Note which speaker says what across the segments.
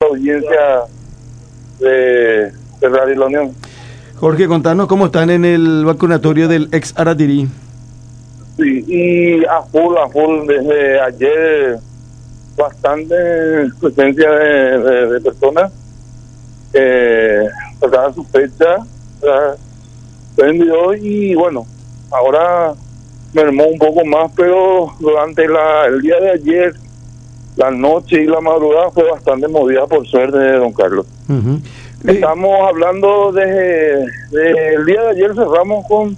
Speaker 1: audiencia de Radio La Unión.
Speaker 2: Jorge, contanos cómo están en el vacunatorio del ex Aratirí.
Speaker 1: Sí, y a full, desde ayer bastante presencia de personas sacaban su fecha, vendió y bueno, ahora mermó un poco más, pero durante el día de ayer, la noche y la madrugada fue bastante movida por suerte de don Carlos.
Speaker 2: Uh-huh.
Speaker 1: Estamos hablando desde el día de ayer cerramos con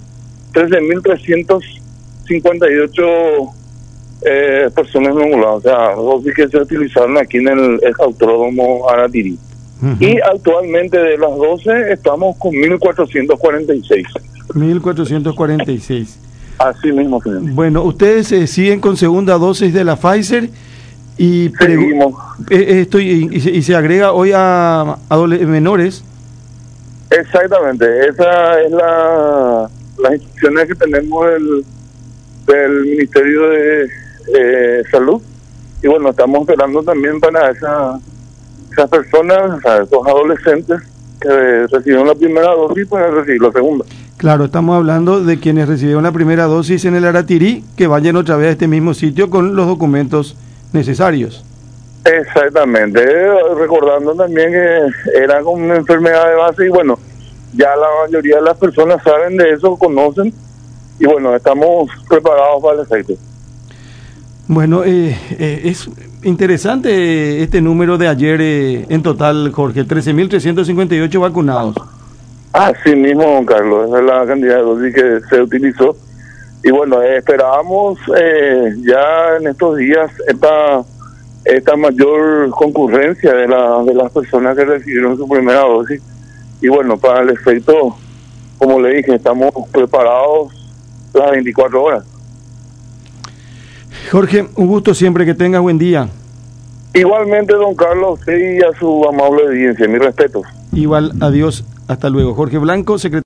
Speaker 1: 13.358 personas inoculadas, o sea, dosis que se utilizaron aquí en el autódromo Aratirí. Uh-huh. Y actualmente de las 12 estamos con 1.446.
Speaker 2: 1.446.
Speaker 1: Así mismo, señor.
Speaker 2: Bueno, ustedes siguen con segunda dosis de la Pfizer y
Speaker 1: seguimos.
Speaker 2: Y se agrega hoy a menores.
Speaker 1: Exactamente, esa es las instrucciones que tenemos del Ministerio de Salud, y bueno, estamos esperando también para esas personas, o sea, esos adolescentes que recibieron la primera dosis para recibir la segunda.
Speaker 2: Claro, estamos hablando de quienes recibieron la primera dosis en el Aratirí, que vayan otra vez a este mismo sitio con los documentos necesarios.
Speaker 1: Exactamente, recordando también que era con una enfermedad de base y bueno, ya la mayoría de las personas saben de eso, conocen y bueno, estamos preparados para el efecto.
Speaker 2: Bueno, es interesante este número de ayer en total, Jorge, 13.358 vacunados.
Speaker 1: Así mismo, don Carlos, esa es la cantidad de dosis que se utilizó y bueno, esperábamos ya en estos días esta mayor concurrencia de las personas que recibieron su primera dosis y bueno, para el efecto, como le dije, estamos preparados las 24 horas.
Speaker 2: Jorge, un gusto siempre, que tengas buen día.
Speaker 1: Igualmente, don Carlos, y a su amable audiencia, mis respetos.
Speaker 2: Igual, adiós, hasta luego. Jorge Blanco, secretario